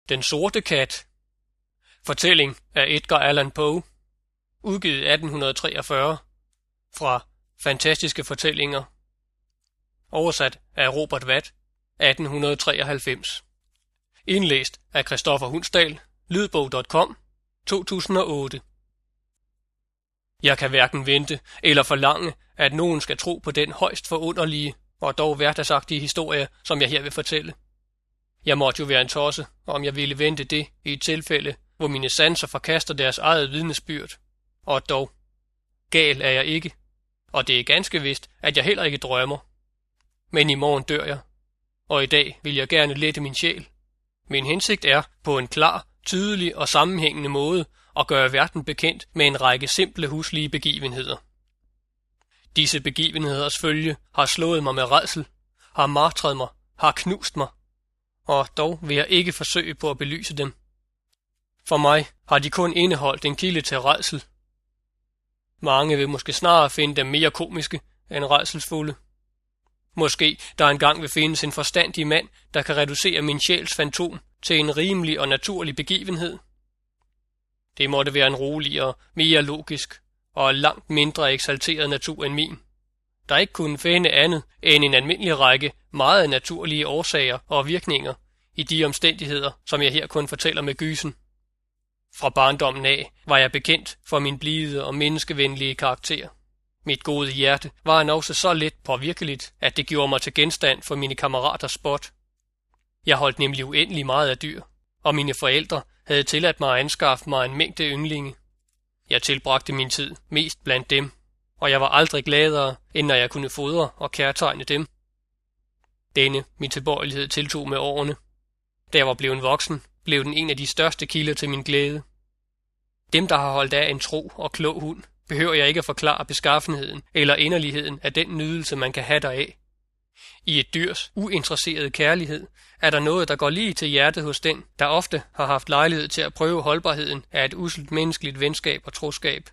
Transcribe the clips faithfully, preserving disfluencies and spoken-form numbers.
Den sorte kat. Fortælling af Edgar Allan Poe. Udgivet atten treogfyrre. Fra Fantastiske Fortællinger. Oversat af Robert Watt. atten treoghalvfems. Indlæst af Christoffer Hundsdal. Lydbog punktum com. to tusind og otte. Jeg kan hverken vente eller forlange, at nogen skal tro på den højst forunderlige og dog hverdagsagtige historie, som jeg her vil fortælle. Jeg måtte jo være en tosse, om jeg ville vente det i et tilfælde, hvor mine sanser forkaster deres eget vidnesbyrd. Og dog, gal er jeg ikke, og det er ganske vist, at jeg heller ikke drømmer. Men i morgen dør jeg, og i dag vil jeg gerne lette min sjæl. Min hensigt er på en klar, tydelig og sammenhængende måde at gøre verden bekendt med en række simple huslige begivenheder. Disse begivenheders følge har slået mig med rædsel, har martret mig, har knust mig, og dog vil jeg ikke forsøge på at belyse dem. For mig har de kun indeholdt en kilde til rædsel. Mange vil måske snarere finde dem mere komiske end rædselsfulde. Måske der engang vil findes en forstandig mand, der kan reducere min sjæls fantom til en rimelig og naturlig begivenhed. Det måtte være en roligere, mere logisk og langt mindre eksalteret natur end min, der ikke kunne finde andet end en almindelig række meget naturlige årsager og virkninger i de omstændigheder, som jeg her kun fortæller med gysen. Fra barndommen af var jeg bekendt for min blide og menneskevenlige karakter. Mit gode hjerte var han også så let påvirkeligt, at det gjorde mig til genstand for mine kammeraters spot. Jeg holdt nemlig uendelig meget af dyr, og mine forældre havde tilladt mig at anskaffe mig en mængde yndlinge. Jeg tilbragte min tid mest blandt dem, og jeg var aldrig gladere, end når jeg kunne fodre og kærtegne dem. Denne min tilbøjelighed tiltog med årene. Da jeg var blevet voksen, blev den en af de største kilder til min glæde. Dem, der har holdt af en tro og klog hund, behøver jeg ikke at forklare beskaffenheden eller inderligheden af den nydelse, man kan have deraf. I et dyrs uinteresserede kærlighed er der noget, der går lige til hjertet hos den, der ofte har haft lejlighed til at prøve holdbarheden af et usselt menneskeligt venskab og troskab.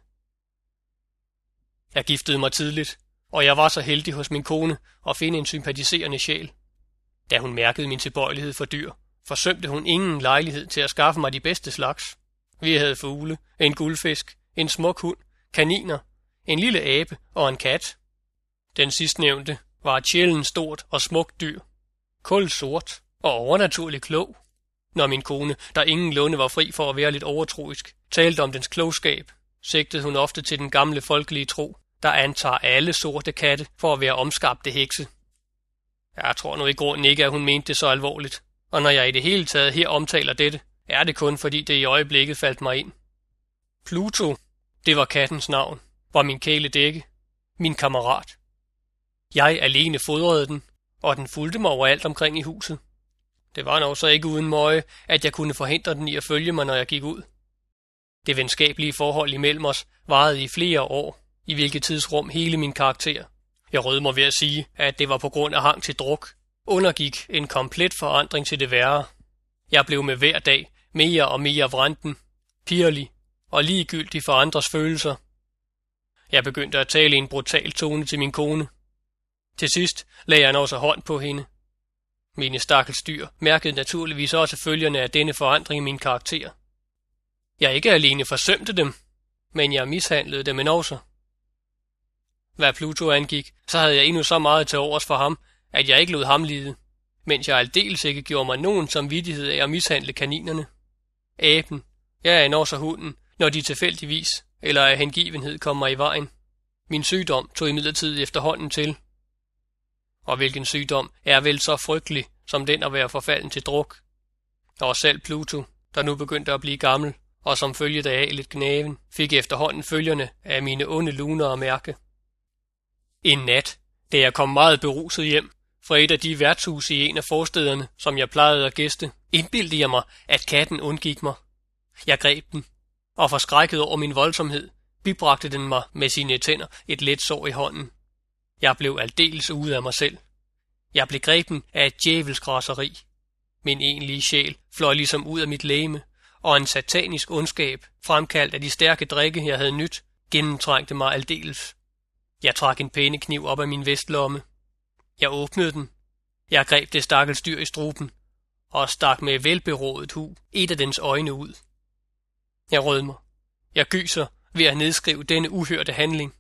Jeg giftede mig tidligt, og jeg var så heldig hos min kone at finde en sympatiserende sjæl. Da hun mærkede min tilbøjelighed for dyr, forsømte hun ingen lejlighed til at skaffe mig de bedste slags. Vi havde fugle, en guldfisk, en smuk hund, kaniner, en lille abe og en kat. Den sidstnævnte var et sjældent stort og smukt dyr, kulsort og overnaturligt klog. Når min kone, der ingenlunde var fri for at være lidt overtroisk, talte om dens klogskab, sigtede hun ofte til den gamle folkelige tro, der antager alle sorte katte for at være omskabte hekse. Jeg tror nu i grunden ikke, at hun mente det så alvorligt, og når jeg i det hele taget her omtaler dette, er det kun fordi det i øjeblikket faldt mig ind. Pluto, det var kattens navn, var min kæledække, min kammerat. Jeg alene fodrede den, og den fulgte mig overalt omkring i huset. Det var nok så ikke uden møje, at jeg kunne forhindre den i at følge mig, når jeg gik ud. Det venskabelige forhold imellem os varede i flere år, i hvilket tidsrum hele min karakter, jeg rød mig ved at sige, at det var på grund af hang til druk, undergik en komplet forandring til det værre. Jeg blev med hver dag mere og mere vranden, pirlig og ligegyldig for andres følelser. Jeg begyndte at tale i en brutal tone til min kone. Til sidst lagde jeg også hånd på hende. Mine stakkels dyr mærkede naturligvis også følgerne af denne forandring i min karakter. Jeg ikke alene forsømte dem, men jeg mishandlede dem også. Hvad Pluto angik, så havde jeg endnu så meget til overs for ham, at jeg ikke lod ham lide, mens jeg aldeles ikke gjorde mig nogen samvittighed af at mishandle kaninerne. Aben, jeg er også hunden, når de tilfældigvis eller af hengivenhed kommer i vejen. Min sygdom tog imidlertid efterhånden til. Og hvilken sygdom er vel så frygtelig, som den at være forfalden til druk? Og selv Pluto, der nu begyndte at blive gammel, og som følge deraf lidt gnaven, fik efterhånden følgerne af mine onde luner og mærke. En nat, da jeg kom meget beruset hjem fra et af de værtshuse i en af forstederne, som jeg plejede at gæste, indbildte jeg mig, at katten undgik mig. Jeg greb den, og forskrækket over min voldsomhed, bibragte den mig med sine tænder et let sår i hånden. Jeg blev aldeles ude af mig selv. Jeg blev grebet af et djævelsk raseri. Min egentlige sjæl fløj ligesom ud af mit legeme, og en satanisk ondskab, fremkaldt af de stærke drikke, jeg havde nydt, gennemtrængte mig aldeles. Jeg trak en pænekniv op af min vestlomme. Jeg åbnede den. Jeg greb det stakkels dyr i struben, og stak med velberådet hu et af dens øjne ud. Jeg rødmer. Jeg gyser ved at nedskrive denne uhørte handling.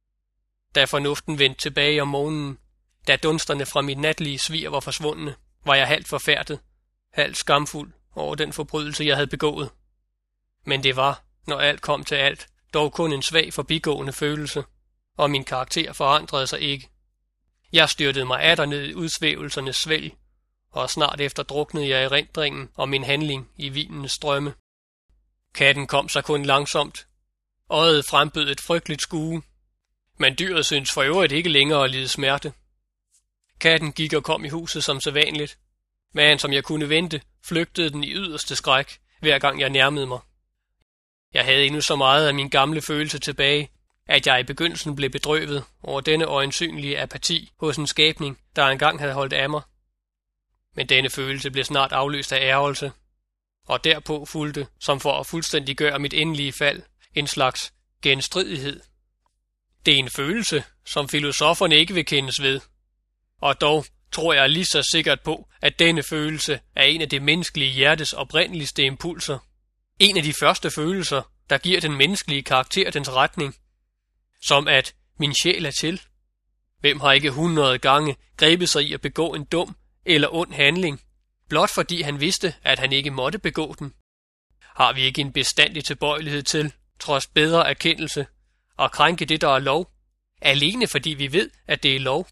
Da fornuften vendte tilbage om morgenen, da dunsterne fra mit natlige svir var forsvundne, var jeg halvt forfærdet, halvt skamfuld over den forbrydelse, jeg havde begået. Men det var, når alt kom til alt, dog kun en svag forbigående følelse, og min karakter forandrede sig ikke. Jeg styrtede mig atter ned i udsvævelsernes svælg, og snart efter druknede jeg i erindringen om min handling i vinens strømme. Katten kom så kun langsomt. Øjet frembød et frygteligt skue, men dyret syntes for øvrigt ikke længere at lide smerte. Katten gik og kom i huset som sædvanligt, men som jeg kunne vente, flygtede den i yderste skræk, hver gang jeg nærmede mig. Jeg havde endnu så meget af min gamle følelse tilbage, at jeg i begyndelsen blev bedrøvet over denne øjensynlige apati hos en skabning, der engang havde holdt af mig. Men denne følelse blev snart afløst af ærgelse, og derpå fulgte, som for at fuldstændiggøre mit endelige fald, en slags genstridighed. Det er en følelse, som filosoferne ikke vil kendes ved, og dog tror jeg lige så sikkert på, at denne følelse er en af det menneskelige hjertes oprindeligste impulser. En af de første følelser, der giver den menneskelige karakter dens retning, som at min sjæl er til. Hvem har ikke hundrede gange grebet sig i at begå en dum eller ond handling, blot fordi han vidste, at han ikke måtte begå den? Har vi ikke en bestandig tilbøjelighed til, trods bedre erkendelse, at krænke det, der er lov, alene fordi vi ved, at det er lov?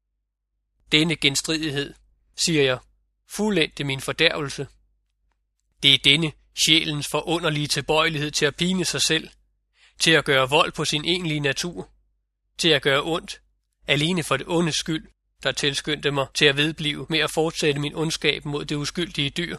Denne genstridighed, siger jeg, fuldendte min fordærvelse. Det er denne sjælens forunderlige tilbøjelighed til at pine sig selv, til at gøre vold på sin egentlige natur, til at gøre ondt, alene for det ondes skyld, der tilskyndte mig til at vedblive med at fortsætte min ondskab mod det uskyldige dyr.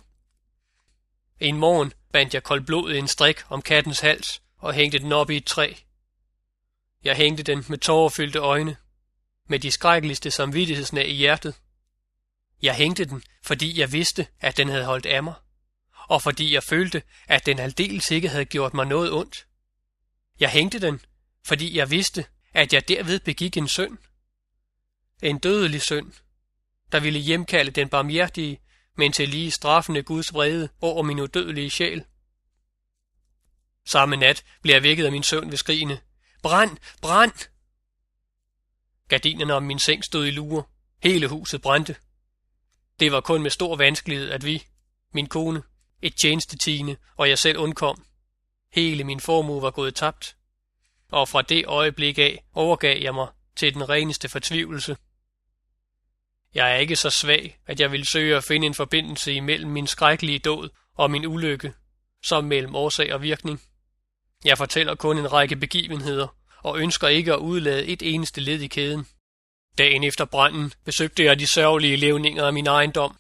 En morgen bandt jeg koldblodet en strik om kattens hals og hængte den op i et træ. Jeg hængte den med tårerfyldte øjne, med de skrækkeligste samvittighedsnag i hjertet. Jeg hængte den, fordi jeg vidste, at den havde holdt af mig, og fordi jeg følte, at den aldeles ikke havde gjort mig noget ondt. Jeg hængte den, fordi jeg vidste, at jeg derved begik en synd. En dødelig synd, der ville hjemkalde den barmhjertige, men til lige straffende Guds vrede over min udødelige sjæl. Samme nat blev jeg vækket af min søvn ved skrigene. Brænd! Brænd! Gardinerne om min seng stod i lure. Hele huset brændte. Det var kun med stor vanskelighed, at vi, min kone, et tjenestetigende og jeg selv undkom. Hele min formue var gået tabt, og fra det øjeblik af overgav jeg mig til den reneste fortvivlelse. Jeg er ikke så svag, at jeg vil søge at finde en forbindelse imellem min skrækkelige dåd og min ulykke, som mellem årsag og virkning. Jeg fortæller kun en række begivenheder, og ønsker ikke at udlade et eneste led i kæden. Dagen efter branden besøgte jeg de sørgelige levninger af min ejendom.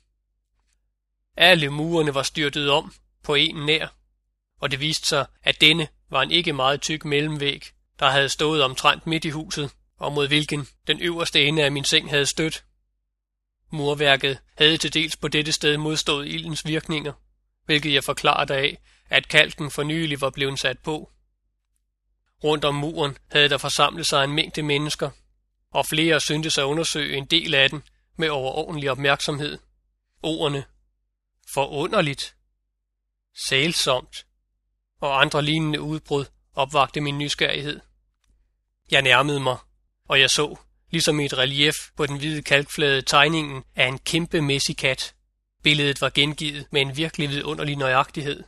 Alle murene var styrtet om på en nær, og det viste sig, at denne var en ikke meget tyk mellemvæg, der havde stået omtrent midt i huset, og mod hvilken den øverste ende af min seng havde stødt. Murværket havde til dels på dette sted modstået ildens virkninger, hvilket jeg forklarede af, at kalken for nylig var blevet sat på. Rundt om muren havde der forsamlet sig en mængde mennesker, og flere syntes at undersøge en del af den med overordentlig opmærksomhed. Ordene forunderligt, sælsomt og andre lignende udbrud opvagte min nysgerrighed. Jeg nærmede mig, og jeg så, ligesom i et relief på den hvide kalkflade, tegningen af en kæmpemæssig kat. Billedet var gengivet med en virkelig vidunderlig nøjagtighed.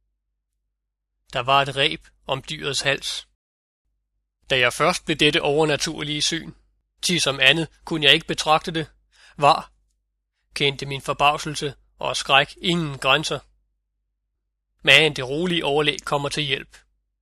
Der var et reb om dyrets hals. Da jeg først blev dette overnaturlige syn, ti som andet kunne jeg ikke betragte det, var, kendte min forbavselse og skræk ingen grænser. Men det rolige overlæg kommer til hjælp.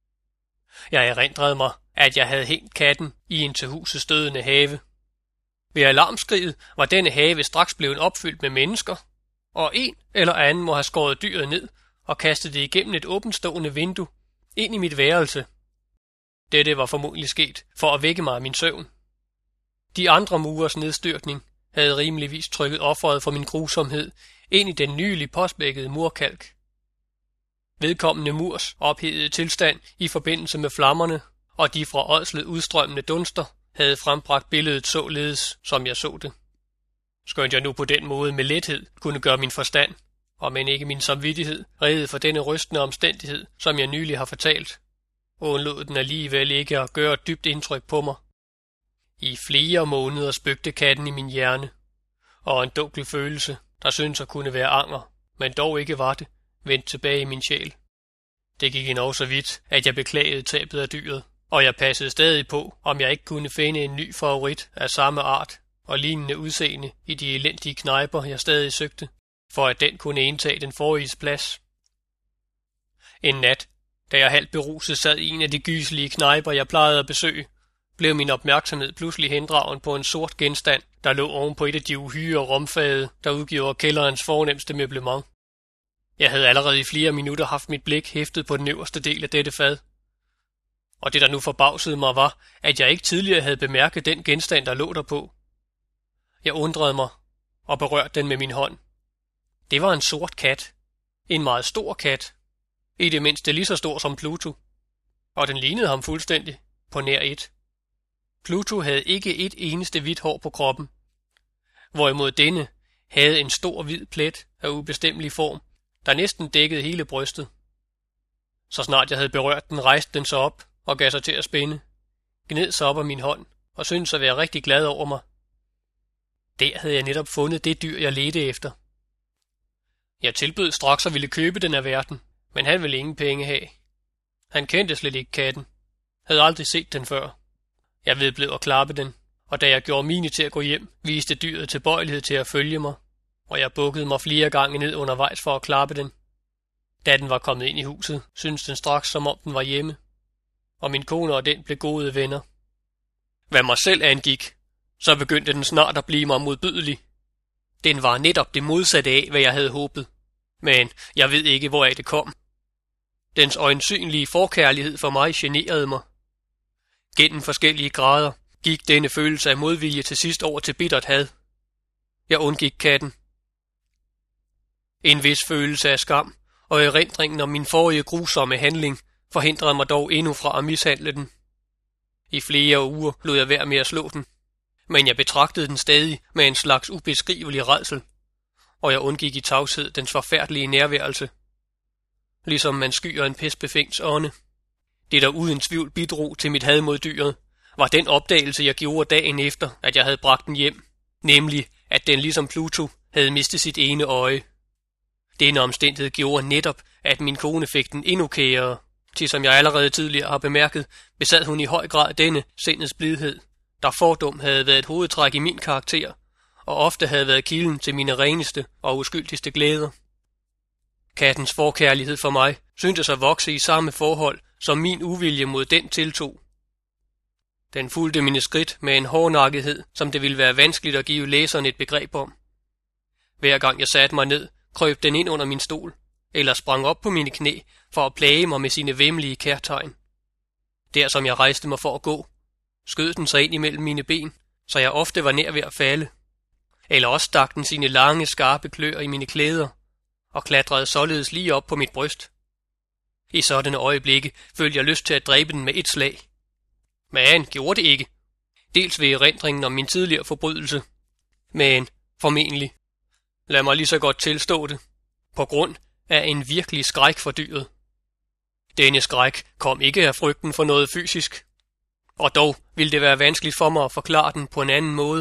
Jeg erindrede mig, at jeg havde hængt katten i en til huset stødende have. Ved alarmskriget var denne have straks blevet opfyldt med mennesker, og en eller anden må have skåret dyret ned og kastet det igennem et åbenstående vindue ind i mit værelse. Dette var formodentlig sket for at vække mig af min søvn. De andre murers nedstyrtning havde rimeligvis trykket offeret for min grusomhed ind i den nylig påspækkede murkalk. Vedkommende murs ophedede tilstand i forbindelse med flammerne og de fra ådslet udstrømmende dunster havde frembragt billedet således, som jeg så det. Skønt jeg nu på den måde med lethed kunne gøre min forstand, og men ikke min samvittighed, reddet for denne rystende omstændighed, som jeg nylig har fortalt, undlod den alligevel ikke at gøre et dybt indtryk på mig. I flere måneder spøgte katten i min hjerne, og en dunkel følelse, der syntes at kunne være anger, men dog ikke var det, vendte tilbage i min sjæl. Det gik endnu så vidt, at jeg beklagede tabet af dyret, og jeg passede stadig på, om jeg ikke kunne finde en ny favorit af samme art og lignende udseende i de elendige knejper, jeg stadig søgte, for at den kunne indtage den forriges plads. En nat, da jeg halvt beruset sad i en af de gyselige knejper, jeg plejede at besøge, blev min opmærksomhed pludselig hendragen på en sort genstand, der lå oven på et af de uhyre romfade, der udgjorde kælderens fornemste møblement. Jeg havde allerede i flere minutter haft mit blik hæftet på den øverste del af dette fad. Og det, der nu forbavsede mig, var, at jeg ikke tidligere havde bemærket den genstand, der lå derpå. Jeg undrede mig og berørte den med min hånd. Det var en sort kat. En meget stor kat. I det mindste lige så stor som Pluto. Og den lignede ham fuldstændig, på nær et. Pluto havde ikke et eneste hvidt hår på kroppen, hvorimod denne havde en stor hvid plet af ubestemmelig form, der næsten dækkede hele brystet. Så snart jeg havde berørt den, rejste den sig op og gav sig til at spænde, gned sig op af min hånd og syntes at være rigtig glad over mig. Der havde jeg netop fundet det dyr, jeg ledte efter. Jeg tilbød straks at ville købe den af verden, men han ville ingen penge have. Han kendte slet ikke katten, havde aldrig set den før. Jeg vedblev at klappe den, og da jeg gjorde mine til at gå hjem, viste dyret tilbøjelighed til at følge mig, og jeg bukkede mig flere gange ned undervejs for at klappe den. Da den var kommet ind i huset, syntes den straks, som om den var hjemme, og min kone og den blev gode venner. Hvad mig selv angik, så begyndte den snart at blive mig modbydelig. Den var netop det modsatte af, hvad jeg havde håbet, men jeg ved ikke, hvoraf det kom. Dens øjensynlige forkærlighed for mig generede mig. Gennem forskellige grader gik denne følelse af modvilje til sidst over til bittert had. Jeg undgik katten. En vis følelse af skam og erindringen om min forrige grusomme handling forhindrede mig dog endnu fra at mishandle den. I flere uger lod jeg være med at slå den, men jeg betragtede den stadig med en slags ubeskrivelig rædsel, og jeg undgik i tavshed dens forfærdelige nærværelse. Ligesom man skyer en pestbefængt ånde. Det, der uden tvivl bidrog til mit had mod dyret, var den opdagelse, jeg gjorde dagen efter, at jeg havde bragt den hjem, nemlig at den ligesom Pluto havde mistet sit ene øje. Denne omstændighed gjorde netop, at min kone fik den endnu kærere, til som jeg allerede tidligere har bemærket, besad hun i høj grad denne sindets blidhed, der fordum havde været et hovedtræk i min karakter, og ofte havde været kilden til mine reneste og uskyldigste glæder. Kattens forkærlighed for mig syntes at vokse i samme forhold, som min uvilje mod den tiltog. Den fulgte mine skridt med en hårdnakkethed, som det ville være vanskeligt at give læseren et begreb om. Hver gang jeg satte mig ned, krøb den ind under min stol, eller sprang op på mine knæ for at plage mig med sine væmmelige kærtegn. Der som jeg rejste mig for at gå, skød den sig ind imellem mine ben, så jeg ofte var nær ved at falde. Eller også stak den sine lange, skarpe kløer i mine klæder, og klatrede således lige op på mit bryst. I sådanne øjeblikke følte jeg lyst til at dræbe den med et slag. Men gjorde det ikke. Dels ved erindringen om min tidligere forbrydelse, men formentlig, lad mig lige så godt tilstå det, på grund af en virkelig skræk for dyret. Denne skræk kom ikke af frygten for noget fysisk, og dog ville det være vanskeligt for mig at forklare den på en anden måde.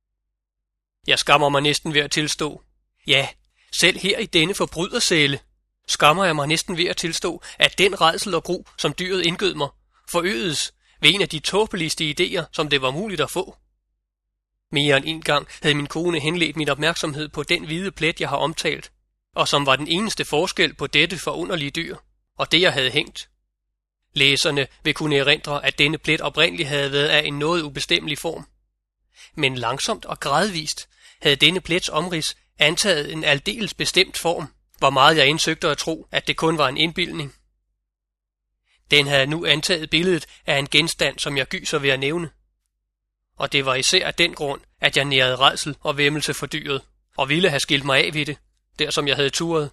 Jeg skammer mig næsten ved at tilstå. Ja, selv her i denne forbrydercelle skammer jeg mig næsten ved at tilstå, at den rædsel og gru, som dyret indgød mig, forøgedes ved en af de tåbeligste idéer, som det var muligt at få. Mere end en gang havde min kone henledt min opmærksomhed på den hvide plet, jeg har omtalt, og som var den eneste forskel på dette forunderlige dyr, og det jeg havde hængt. Læserne vil kunne erindre, at denne plet oprindeligt havde været af en noget ubestemmelig form. Men langsomt og gradvist havde denne plets omrids antaget en aldeles bestemt form, hvor meget jeg indsøgte at tro, at det kun var en indbildning. Den havde nu antaget billedet af en genstand, som jeg gyser ved at nævne. Og det var især af den grund, at jeg nærede rædsel og væmmelse for dyret, og ville have skilt mig af ved det, der som jeg havde turet.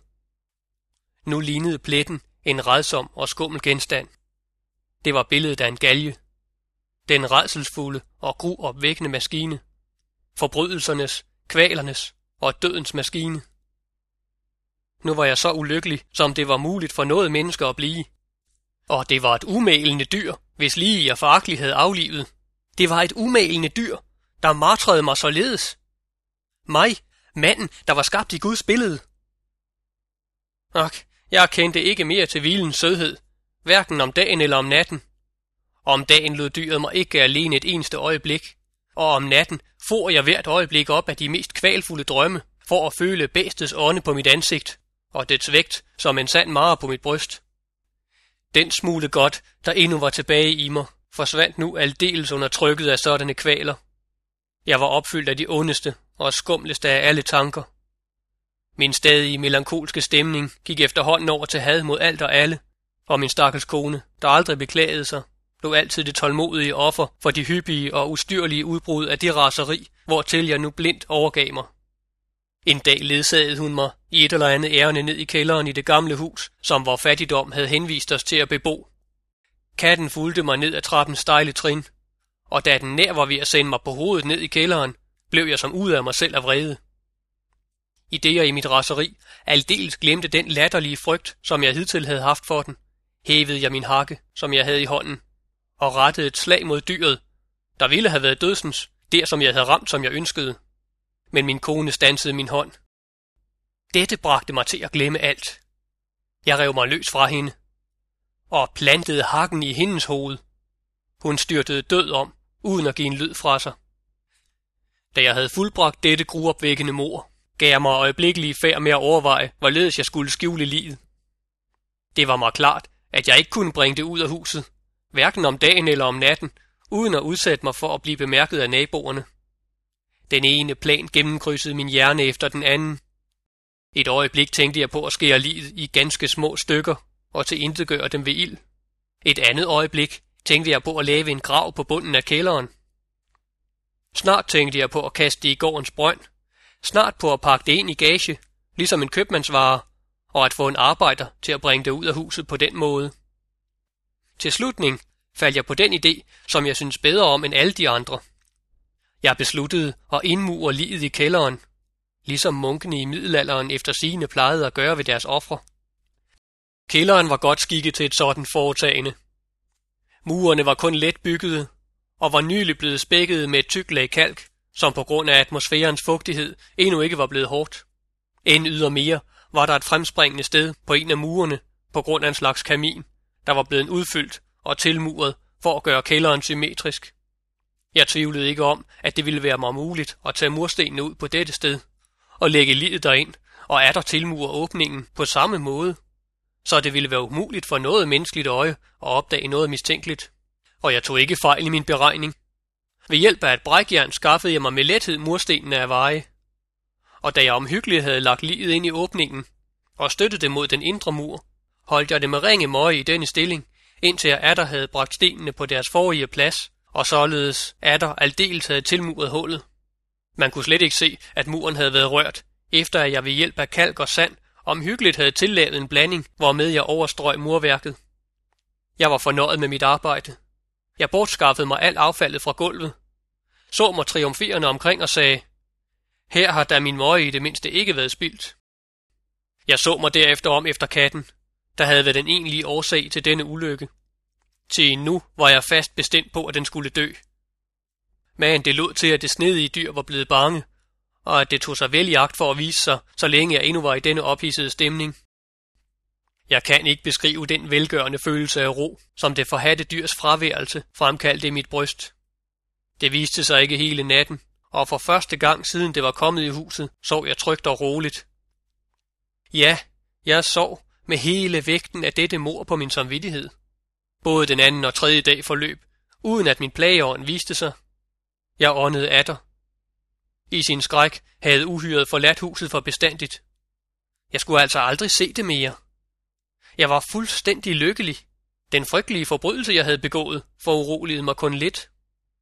Nu lignede pletten en rædsom og skummel genstand. Det var billedet af en galge. Den rædselsfulde og gruopvækkende maskine. Forbrydelsernes, kvalernes og dødens maskine. Nu var jeg så ulykkelig, som det var muligt for noget menneske at blive. Og det var et umælende dyr, hvis lige jeg foragtelig havde aflivet. Det var et umælende dyr, der martrede mig således. Mig, manden, der var skabt i Guds billede. Ok, jeg kendte ikke mere til hvilens sødhed, hverken om dagen eller om natten. Om dagen lod dyret mig ikke alene et eneste øjeblik, og om natten for jeg hvert øjeblik op af de mest kvalfulde drømme, for at føle bæstets ånde på mit ansigt, og dets vægt som en sand mare på mit bryst. Den smule godt, der endnu var tilbage i mig, forsvandt nu aldeles under trykket af sådanne kvaler. Jeg var opfyldt af de ondeste og skumleste af alle tanker. Min stadige melankolske stemning gik efterhånden over til had mod alt og alle, og min stakkels kone, der aldrig beklagede sig, blev altid det tålmodige offer for de hyppige og ustyrlige udbrud af det raseri, hvortil jeg nu blindt overgav mig. En dag ledsagede hun mig i et eller andet ærende ned i kælderen i det gamle hus, som vor fattigdom havde henvist os til at bebo. Katten fulgte mig ned ad trappens stejle trin, og da den nær var ved at sende mig på hovedet ned i kælderen, blev jeg som ud af mig selv af vrede. I det jeg i mit raseri aldeles glemte den latterlige frygt, som jeg hidtil havde haft for den, hævede jeg min hakke, som jeg havde i hånden, og rettede et slag mod dyret, der ville have været dødsens, der som jeg havde ramt, som jeg ønskede. Men min kone standsede min hånd. Dette bragte mig til at glemme alt. Jeg rev mig løs fra hende, og plantede hakken i hendes hoved. Hun styrtede død om, uden at give en lyd fra sig. Da jeg havde fuldbragt dette gruopvækkende mord, gav jeg mig øjeblikkelige færd med at overveje, hvorledes jeg skulle skjule livet. Det var mig klart, at jeg ikke kunne bringe det ud af huset, hverken om dagen eller om natten, uden at udsætte mig for at blive bemærket af naboerne. Den ene plan gennemkrydsede min hjerne efter den anden. Et øjeblik tænkte jeg på at skære livet i ganske små stykker og tilintetgøre dem ved ild. Et andet øjeblik tænkte jeg på at lave en grav på bunden af kælderen. Snart tænkte jeg på at kaste det i gårdens brønd. Snart på at pakke det ind i gage, ligesom en købmandsvare, og at få en arbejder til at bringe det ud af huset på den måde. Til slutning faldt jeg på den idé, som jeg synes bedre om end alle de andre. Jeg besluttede at indmure liget i kælderen, ligesom munkene i middelalderen efter sigende plejede at gøre ved deres ofre. Kælderen var godt skikket til et sådan foretagende. Murene var kun let byggede, og var nylig blevet spækket med et tykt lag kalk, som på grund af atmosfærens fugtighed endnu ikke var blevet hårdt. End ydermere var der et fremspringende sted på en af murene på grund af en slags kamin, der var blevet udfyldt og tilmuret for at gøre kælderen symmetrisk. Jeg tvivlede ikke om, at det ville være mig muligt at tage murstenene ud på dette sted og lægge liget derind og atter tilmure åbningen på samme måde, så det ville være umuligt for noget menneskeligt øje at opdage noget mistænkeligt. Og jeg tog ikke fejl i min beregning. Ved hjælp af et brækjern skaffede jeg mig med lethed murstenene af veje. Og da jeg omhyggeligt havde lagt liget ind i åbningen og støttede det mod den indre mur, holdt jeg det med ringe møje i denne stilling, indtil jeg atter havde bragt stenene på deres forrige plads, og således atter aldeles havde tilmuret hullet. Man kunne slet ikke se, at muren havde været rørt, efter at jeg ved hjælp af kalk og sand omhyggeligt havde tillavet en blanding, hvormed jeg overstrøg murværket. Jeg var fornøjet med mit arbejde. Jeg bortskaffede mig alt affaldet fra gulvet, så mig triumferende omkring og sagde, her har da min møje i det mindste ikke været spildt. Jeg så mig derefter om efter katten, der havde været den egentlige årsag til denne ulykke. Til nu var jeg fast bestemt på, at den skulle dø. Men det lod til, at det snedige dyr var blevet bange, og at det tog sig vel i agt for at vise sig, så længe jeg endnu var i denne ophidsede stemning. Jeg kan ikke beskrive den velgørende følelse af ro, som det forhatte dyrs fraværelse fremkaldte i mit bryst. Det viste sig ikke hele natten, og for første gang siden det var kommet i huset, sov jeg trygt og roligt. Ja, jeg sov med hele vægten af dette mord på min samvittighed. Både den anden og tredje dag forløb, uden at min plageånd viste sig. Jeg åndede atter. I sin skræk havde uhyret forladt huset for bestandigt. Jeg skulle altså aldrig se det mere. Jeg var fuldstændig lykkelig. Den frygtelige forbrydelse, jeg havde begået, foruroligede mig kun lidt.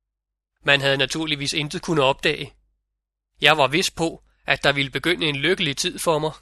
Man havde naturligvis intet kunne opdage. Jeg var vis på, at der ville begynde en lykkelig tid for mig.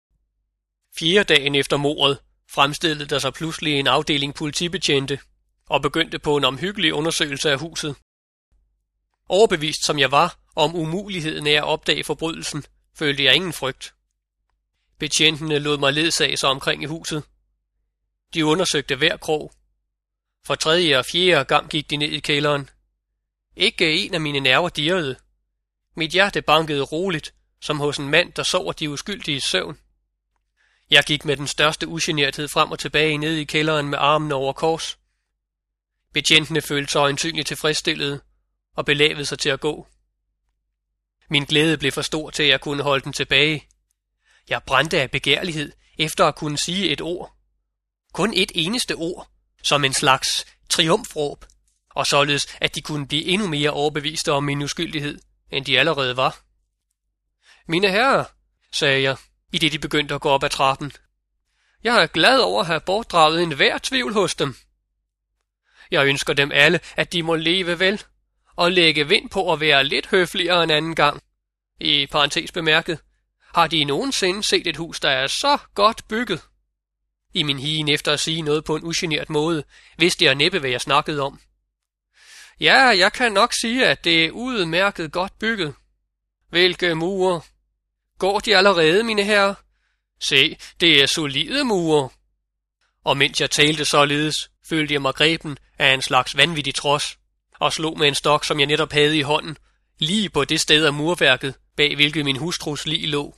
Fjerde dagen efter mordet fremstillede der sig pludselig en afdeling politibetjente og begyndte på en omhyggelig undersøgelse af huset. Overbevist som jeg var om umuligheden af at opdage forbrydelsen, følte jeg ingen frygt. Betjentene lod mig ledsage sig omkring i huset. De undersøgte hver krog. For tredje og fjerde gang gik de ned i kælderen. Ikke en af mine nerver dirrede. Mit hjerte bankede roligt, som hos en mand, der sover de uskyldige søvn. Jeg gik med den største ugenerthed frem og tilbage ned i kælderen med armene over kors. Betjentene følte sig øjensynligt tilfredsstillede og belavede sig til at gå. Min glæde blev for stor til, at jeg kunne holde den tilbage. Jeg brændte af begærlighed efter at kunne sige et ord. Kun et eneste ord, som en slags triumfråb, og således at de kunne blive endnu mere overbeviste om min uskyldighed, end de allerede var. Mine herrer, sagde jeg, i det de begyndte at gå op ad trappen. Jeg er glad over at have bortdraget enhver tvivl hos dem. Jeg ønsker dem alle, at de må leve vel, og lægge vind på at være lidt høfligere en anden gang. I parentes bemærket, har de nogensinde set et hus, der er så godt bygget? I min higen efter at sige noget på en ugenert måde, vidste jeg næppe, hvad jeg snakkede om. Ja, jeg kan nok sige, at det er udmærket godt bygget. Hvilke mure? Går de allerede, mine herrer? Se, det er solide mure. Og mens jeg talte således, følte jeg mig greben af en slags vanvittig trods, og slog med en stok, som jeg netop havde i hånden, lige på det sted af murværket, bag hvilket min hustrus lig lå.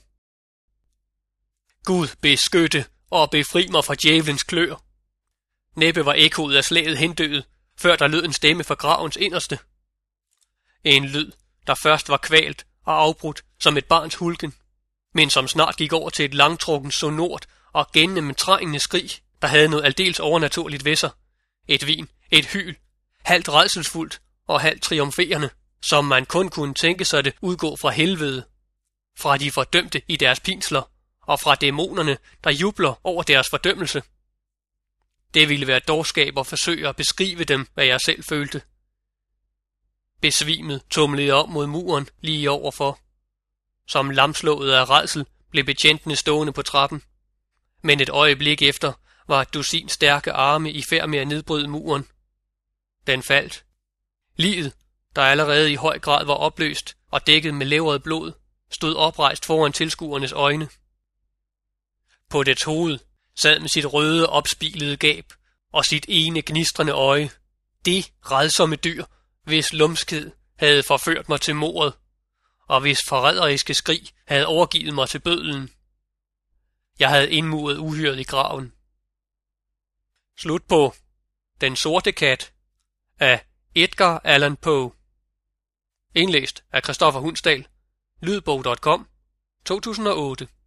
Gud beskytte og befri mig fra djævelens klør. Næppe var ekkoet af slaget hendøet, før der lød en stemme fra gravens inderste. En lyd, der først var kvalt og afbrudt som et barns hulken, men som snart gik over til et langtrukken sonort og gennemtrængende skrig, der havde noget aldeles overnaturligt ved sig. Et vin, et hyl, halvt rædselsfuldt og halvt triumferende, som man kun kunne tænke sig det udgå fra helvede, fra de fordømte i deres pinsler, og fra dæmonerne, der jubler over deres fordømmelse. Det ville være dårskab at forsøge at beskrive dem, hvad jeg selv følte. Besvimet tumlede jeg op mod muren lige overfor. Som lamslået af rædsel blev betjentene stående på trappen. Men et øjeblik efter var et dusin stærke arme i færd med at nedbryde muren. Den faldt. Liget, der allerede i høj grad var opløst og dækket med levret blod, stod oprejst foran tilskuernes øjne. På dets hoved sad med sit røde opspilede gab og sit ene gnistrende øje det rædsomme dyr, hvis lumskhed havde forført mig til mordet, og hvis forræderiske skrig havde overgivet mig til bødlen. Jeg havde indmuret uhyret i graven. Slut på Den sorte kat af Edgar Allan Poe. Indlæst af Christoffer Hundsdal. Lydbog punktum com to tusind og otte.